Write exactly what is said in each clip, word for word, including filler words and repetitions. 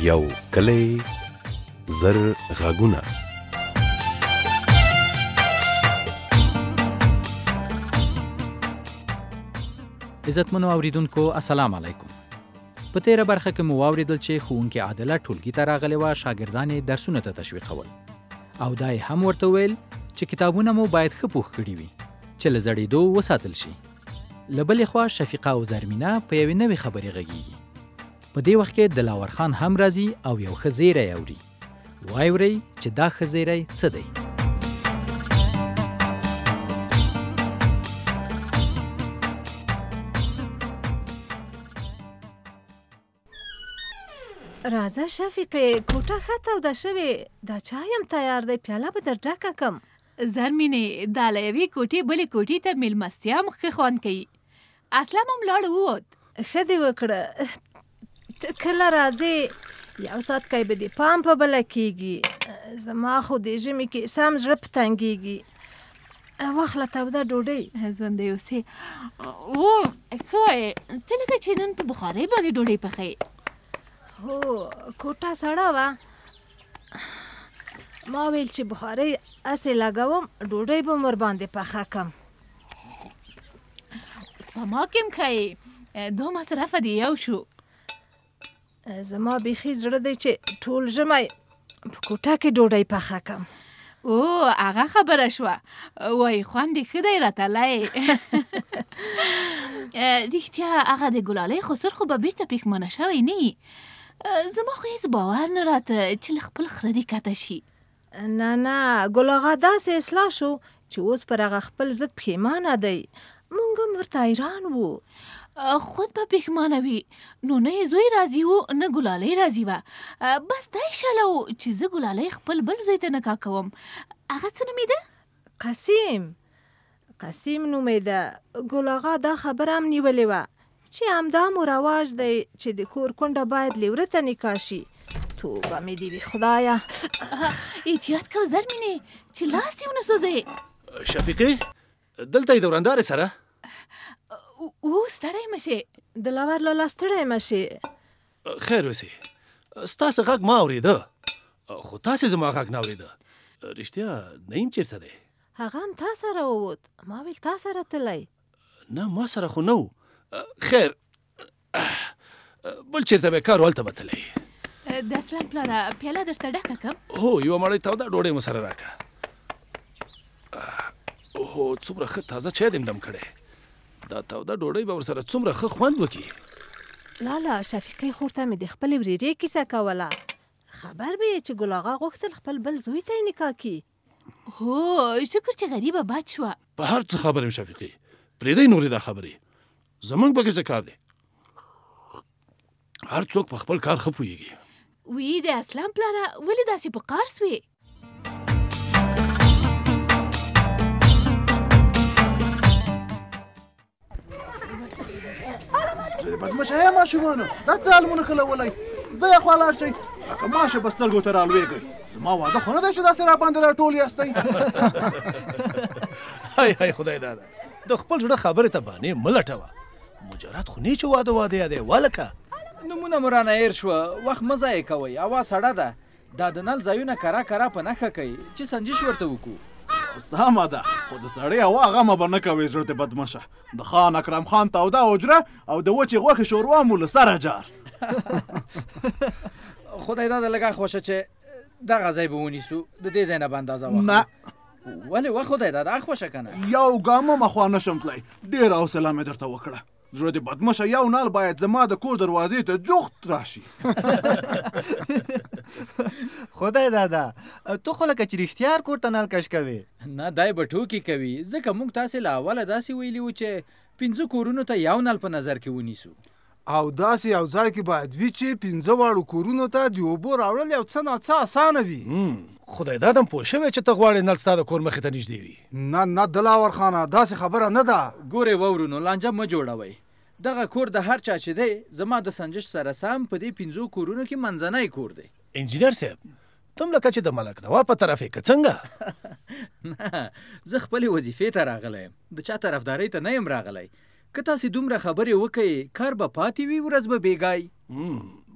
یو کلی زر غږونه. عزتمنو اوریدونکو السلام علیکم. په تیره برخه کې مو واوریدل چې ښوونکې عادله ټولګي ته راغلې وه شاګردان یې درسونو ته تشویقول او دا یې هم ورته ویل چې کتابونه مو باید ښه پوښ کړي وي چې له زړېدو وساتل شي. له بلې خوا شفیقه او زرمینه په یوې نوې خبرې غږیږي. په دې وخت کې دلاور خان هم راځي او یو ښه زیری اوري. وایي ورئ چې دا ښه زیری څه دی؟ راځه شفیقې، کوټه ښه توده شوې، دا چای هم تیار دی، پیاله به در ډکه کم. زرمینې، دا له یوې کوټې بلې کوټې ته میلمستیا هم ښه خوند کوي. اسلم هم لاړ ووت. ښه دې وکړه. ته کله راځې؟ یو ساعت کې به دې پام په بله کېږي. زما خو دې ژمي کې سم زړه په تنګېږي. واخله توده ډوډۍ. ژوندی اوسې. او ښه یې، ته لکه چې نن په بخارۍ باندې ډوډۍ پخوې. هو، کوټه سړه وه. ما ویل چې بخارۍ هسې لګوم، ډوډۍ به مور باندې پخه کم. سپما کې هم ښایې، دو مصرفه دې یو شو. زما بیخي زړه دی چې ټول ژمی په کوټه کې ډوډۍ پخه کم. او هغه خبره شوه. وایي خوند یې ښه دی راتلی. رښتیا هغه د ګلالۍ خسر خو به بېرته پښېمانه شوی نه وي. زما خو هېڅ باور نه راته چې له خپل خره دې کته شي. نه نه، ګل اغا داسې اصلاح شو چې اوس پر هغه خپل ضد پښېمانه دی. موږ هم ورته حیران وو. خود به پښېمانه وي، نو نه یې زوی راضي و نه ګلالۍ راضي وه. بس دا یې شله و چې زه ګلالۍ خپل بل زوی ته نکاح کوم. هغه څه نومېده؟ قسیم. قسیم نومېده. ګل اغا دا خبره هم نیولې وه چې همدا مو رواج دی چې د کور کونډه باید لیوره ته نکاح شي. توبه مې دې وي خدایه. احتیاط کوه زرمینې چې لاس دې ونه سوځې. شفیقې، دلته یې د ورندارې سره؟ او ستړی مه شې. دلاور لالا ستړی مه شې. خیر اوسې، ستاسې غږ ما اورېده، خو تاسې زما غږ نه اورېده. رښتیا نعیم چېرته دی؟ هغه هم تا سره ووت. ما ویل تا سره تللی. نه، ما سره خو نه و. خیر، بل چېرته به کار و هلته به تللی. د اسلم پلاره پیاله درته ډکه کړم؟ هو، یوه مړۍ توده ډوډۍ مو سره راکړه. هو، څومره ښه تازه چای دې دم کړی. دا توده ډوډۍ به ورسره څومره ښه خوند وکړي. لالا، شفیقې خور ته مې د خپلې ورېرې کیسه کوله. خبر به یې چې ګل اغا غوښتل خپل بل زوی ته یې نکاح کړي. هو، شکر چې غریبه بد شوه. په هر څه خبر یم شفیقې، پرېږدئ نورې دا خبرې. زموږ پکې څه کار دی؟ هر څوک په خپل کار ښه پوهېږي. وی د اسلام پلاره ولې داسې په قار سوې؟ بدمشه یا ماشومانو، دا څه حالمونه کولای؟ زه یې خوا لاړ شئ لکه ماشه په سترګو ته رالویږئ. زما واده خو نه دی چې داسې راباندې راټول یاستئ. هی هی خدای داده، د خپل زړه خبرې ته بانې مه لټوه. مجرد خو نه چې واده واده یادی والکه. نمونه مو رانه هېر شوه. وخت مه ضایع کوئ، هوا سړه ده. دا د نل ځایونه کرا کرا په نښه کوي چې سنجش ورته وکړو. سمه ده، خو د سړی هوا غمه به نه کوې زړه دې بدمشه. د خان اکرم خان توده حجره او د وچې غوښې شوروا مو له سره جار. خدای داده لږه خوښه چې دغه ځای به ونیسو، د دې ځای نه به اندازه واخلو. نه. ولې وه خدای داده خوښه که نه؟ یو ګام هم اخوا نشم تلی. ډېره حوصله مې درته وکړه. زړه دې بدمشه یو نال باید زما د کور دروازې ته جوخت راشي. خدای دادا، تو خو لکه چې رښتیا کور ته نل کش کوې. نه، دی به ټوکې کوي، ځکه موږ تاسې له اوله داسې ویلي وو چې پنځه کورونو ته یو نل په نظر کې ونیسو. او داسې یو ځای کې باید وي چې پنځه واړو کورونو ته د اوبو راوړل یو څه ناڅه اسانه وي. خدای دادم پوه شوی چې ته غواړې نل ستا د کور مخې ته نږدې وي. نه نه دلاور خانه، داسې خبره نه ده. ګورې وورونو، لانجه مه جوړوئ. دغه کور د هر چا چې دی زما د سنجش سره سم په دې پنځو کورونو کې منځنی کور دی. انجینر صاحب، تم لکه چې د ملک نواب په طرف یې که څنګه؟ نه، زه خپلې وظیفې ته راغلی یم، د چا طرفدارۍ ته نه یم راغلی. که تاسې دومره خبرې وکئ کار به پاتې وي، ورځ به بېګای.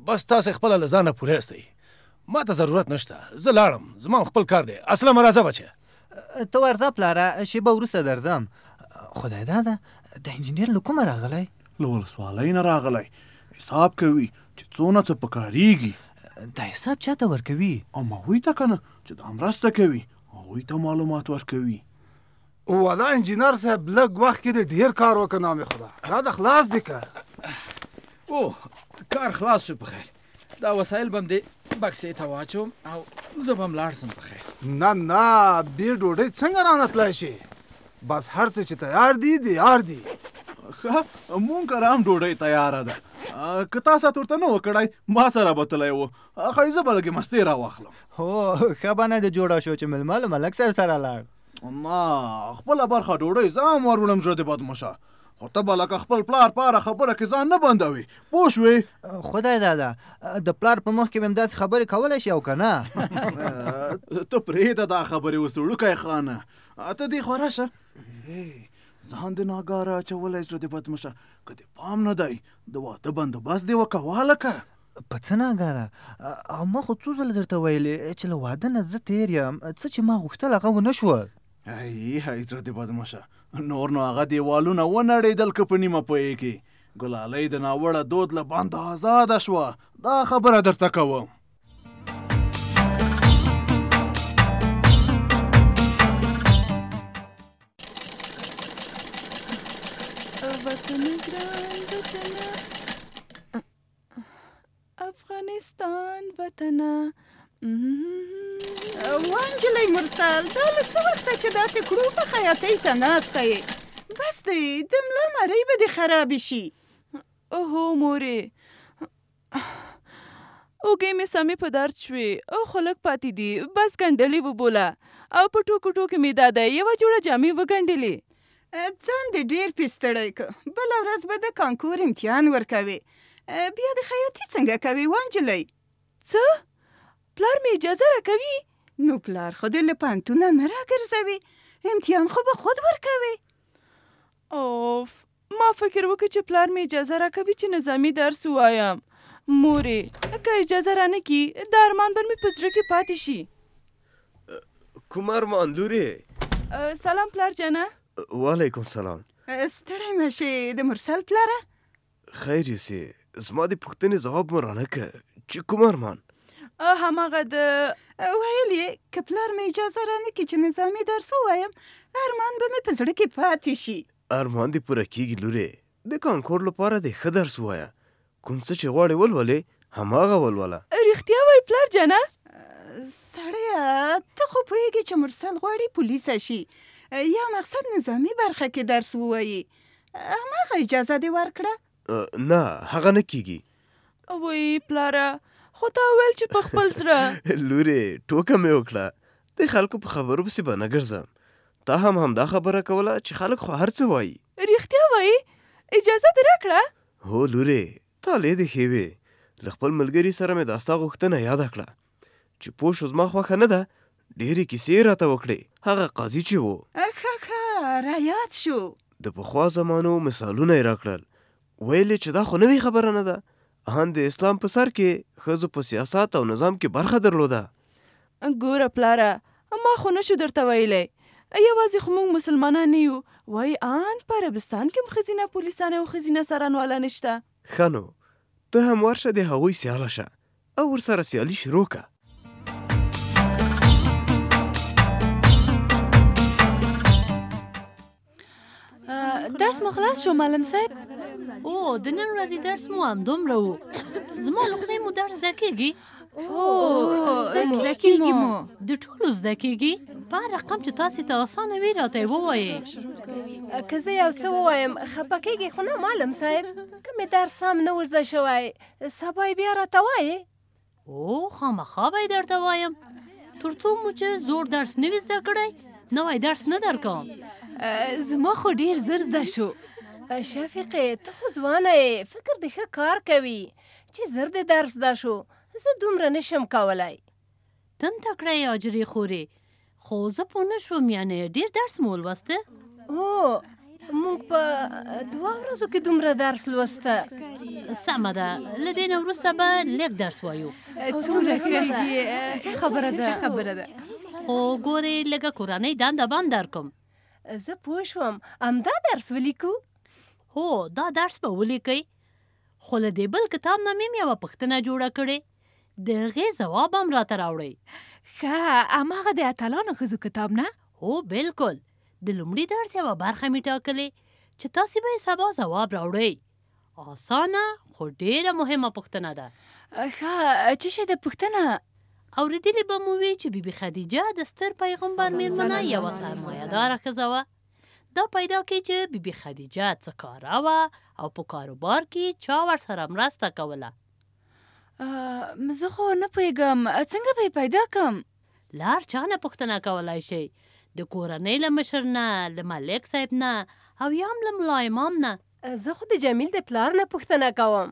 بس تاسې خپله له ځانه پوره یاستئ. ما ته ضرورت نشته. زه لاړم. زما خپل کار دی. اسلمه راځه بچیه. ته ورځه پلاره، شېبه وروسته درځم. خدای داده د انجینر له کومه راغلی؟ له ولسوالۍ نه راغلی. حساب کوي چې څونه څه پکارېږي. دا حساب چاته ورکوي؟ اما هغوی ته که نه چې دا مرسته کوي هغوی ته معلومات ورکوي. والا انجینر صاحب لږ وخت کې دې ډېر کار وکړه نامې خدا. دا د خلاص دی که او کار خلاص شو په خیر. دا وسایل به م دې بکسې ته واچوم او زه به م لاړ سم په خیر. نه نه بې ډوډۍ څنګه رانتلی شي؟ بس هر څه چې تیار دي د یار دي. ښه مونږ کره هم ډوډۍ تیاره ده. که تا سات ورته نه و کړی ما سره به تلی و. ښایي زه به لږې مستې راواخلم. هو ښه بڼه دې جوړه شو چې مېلمه له ملک صاحب سره لاړ. نه خپله برخه ډوډۍ زه هم ور وړم. زړه دې بدمشه، خو ته به لکه خپل پلار په هره خبره کې ځان نه بندوي. پوه شوې؟ خدای داده د پلار په مخ کې به همداسې خبرې کولی شي او که نه؟ ته پرېږده دا خبرې اوس وړوکی خانه. ته دې خوا راشه. ځان دې ناګاره اچولی زړه دې بدمشه. که دې پام نه دی د واده بندوبست دې وکوه هلکه. په څه ناګاره؟ او ما خو څو ځله درته ویلې چې له واده نه زه تېر یم. څه چې ما غوښتل هغه ونه شول. هی هی زړه دې بدمشه. نور نو هغه دیوالونه ونړېدل که په نیمه پوهې کې. ګلالۍ د ناوړه دود له بنده آزاده شوه. دا خبره درته کوم. افغانستان وطنه. وانجلۍ مرسل دا له څه وخته چې داسې کړو په خیاطۍ ته ناسته یې. بس دی د ملا مرۍ به دې خرابې شي. اوهو مورې اوږې مې سمې په درد شوې او خو لږ پاتې دي. بس ګنډلې وبوله او په ټوکو ټوکو مې دا دی یوه جوړه جامې وګنډلې. ځان دې ډېر پیستړی که. بله ورځ به د کانکور امتحان ورکوې. بیا د خیاطي څنګه کوې وانجلۍ؟ څه؟ پلار مې اجازه راکوي؟ نو پلار خو دې له پوهنتونه نه راګرځوي. امتحان خو به خود ورکوې. اوف ما فکر وکړ چې پلار مې اجازه راکوي چې نظامي درس ووایم. مورې که اجازه رانه کي دا ارمان به مې په زړه کې پاتې شي. کوم ارمان لورې؟ سلام پلار جانه. وعلیکم سلام. ستړی مه شې د مرسل پلاره. خیر یوسې زما د پوښتنې ځواب مو رانه که چې کوم ارمان؟ هماغه د ویل یې که پلار مې اجازه رانه کي چې نظامي درس ووایم ارمان به مې په زړه کې پاتې شي. ارمان دې پوره کېږي لورې. د کانکور لپاره دې ښه درس ووایه. کوم څه چې غواړې ولولې هماغه ولوله. رښتیا وایي پلار جانه؟ سړیه ته خو پوهېږې چې مرسل غواړي پولیسه شي یا مقصد نظامي برخه کې درس ووایي. هماغه اجازه دې ورکړه؟ نه هغه نه کېږي. وایي پلاره خو تا وویل چې په خپل زړه. لورې ټوکه مې وکړه. د خلکو په خبرو پسې به نه ګرځم. تا هم همدا خبره کوله چې خلک خو هر څه وایي. رښتیا وایي؟ اجازه دې راکړه؟ هو لورې طالع دې ښې وې. له خپل ملګري سره مې دا ستا غوښتنه یاده کړه چې پوه شو زما خوښه نه ده. ډېرې کیسې یې راته وکړې. هغه قاضي چې و ښه ښه رایاد شو. د پخوا زمانو مثالونه یې راکړل. ویل چې دا خو نوې خبره نه ده. ان د اسلام په سر کې ښځو په سیاست او نظام کې برخه درلوده. ګوره پلاره ما خو نشو درته ویلی یوازې خو موږ مسلمانان نه یو. وایي ان په عربستان کې هم ښځینه پولیسان او ښځینه څارنواله نشته. ښه نو ته هم ورشه د هغوی سیاله شه او ورسره سیالي شروع که. درس مو خلاص شو معلم صاحب؟ او د نن ورځې درس مو همدومره و. زما له خدای مو درس زده کېږي؟ او زده کېږي مو. د ټولو زده کېږي؟ په هر رقم چې تاسې ته اسانه وي راته یې ووایئ. که زه یو څه ووایم خفه کېږي خو نه معلم صاحب؟ که مې درس هم نه و زده شوی سبا یې بیا راته وایې؟ او خامخا به یې درته وایم. تر څو مو چې زوړ درس نه وي زده کړی نوی درس نه درکوم. زما خو ډېر زر زده شو. شفیقې ته خو ځوانه یې فکر دې ښه کار کوي چې زر دې درس زده شو. زه دومره نشم کولی. تم تکړه یې اجرې خورې. خو زه پوه نه شوم یعنې ډېر درس مو ولوسته؟ هو موږ په دوه ورځو کې دومره درس لوسته. سمه ده، له دې نه وروسته به لږ درس وایو. څومره کېږي؟ خبره ده خبره ده خو ګورې لږه کورنۍ دنده به هم درکم. زه پوه شوم، همدا درس ولیکو؟ هو، دا درس به ولیکئ، خو له دې بل کتاب نه مې یوه پوښتنه جوړه کړې، د هغې ځواب هم راته راوړئ. ښه، هماغه د اتلانو ښځو کتاب نه؟ هو بالکل، د لومړي درس یوه برخه مې ټاکلې چې تاسې به یې سبا ځواب راوړئ. اسانه خو ډېره مهمه پوښتنه ده. ښه، څه شی ده پوښتنه؟ اورېدلې به مو وي چې بیبي خدیجه د ستر پیغمبر مېرمنه یوه سرمایه‌داره ښځه وه. دا پیدا کې چې بیبي خدیجه څه کاره وه او په کاروبار کې چا ورسره مرسته کوله. زه خو نه پوهېږم، څنګه به یې پیدا کړم؟ له هر چا نه پوښتنه کولی شئ، د کورنۍ له مشر نه، له ملک صاحب نه او یا هم له ملا امام نه. زه خو د جمیل د پلار نه پوښتنه کوم.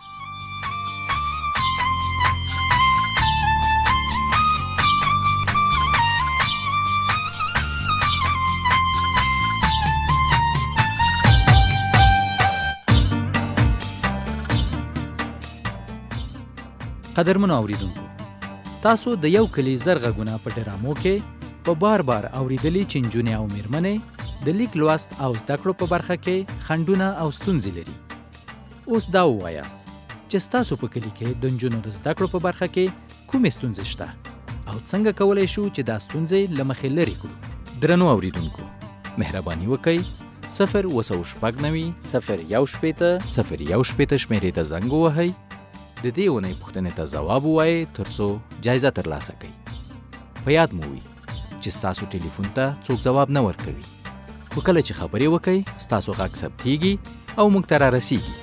قدرمنو اوریدونکو، تاسو د یو کلی زر غږونه په ډرامو کې په بار بار اوریدلي چې نجونې او میرمنې د لیک لوست او زده کړو په برخه کې خنډونه او ستونزې لري. اوس دا ووایاست چې ستاسو په کلي کې د نجونو د زده کړو په برخه کې کومې ستونزې شته او څنګه کولی شو چې دا ستونزې له مخې لرې کړو. درنو اوریدونکو، مهرباني وکئ صفر اوه سوه شپږ نوي صفر یو شپېته صفر یو شپېته شمېرې ته زنګ ووهئ، د دې اونۍ پوښتنې ته ځواب ووایئ تر څو جایزه ترلاسه کړئ. په یاد مو وي چې ستاسو ټلیفون ته څوک ځواب نه ورکوي، خو کله چې خبرې وکئ ستاسو غږ ثبتیږي او موږ ته رارسیږي.